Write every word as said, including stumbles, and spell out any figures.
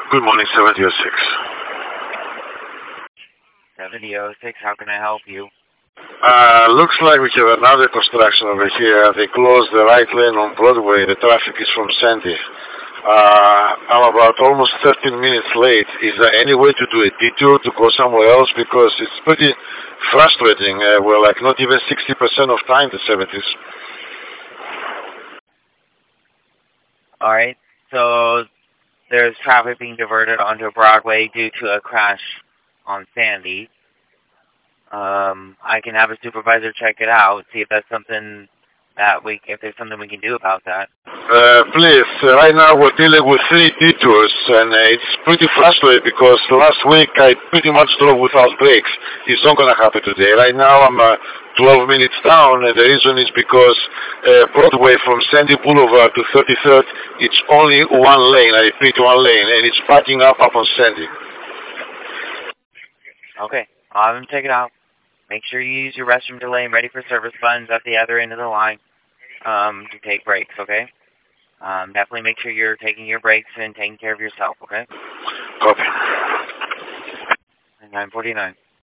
Good morning, seventy oh six. seventy oh six, how can I help you? Uh, looks like we have another construction over here. They closed the right lane on Broadway. The traffic is from Sandy. Uh, I'm about almost thirteen minutes late. Is there any way to do a detour to go somewhere else? Because it's pretty frustrating. Uh, we're like not even sixty percent of time to seventies. Alright, so there's traffic being diverted onto Broadway due to a crash on Sandy. Um, I can have a supervisor check it out, see if that's something that we, if there's something we can do about that. Uh, please, uh, right now we're dealing with three detours, and uh, it's pretty frustrating because last week I pretty much drove without brakes. It's not going to happen today. Right now I'm uh, twelve minutes down, and the reason is because uh, Broadway from Sandy Boulevard to thirty-third, it's only one lane, I repeat one lane, and it's backing up up on Sandy. Okay, I'll have him check it out. Make sure you use your restroom delay and ready for service buttons at the other end of the line um, to take breaks, okay? Um, definitely make sure you're taking your breaks and taking care of yourself, okay? Copy. nine forty-nine.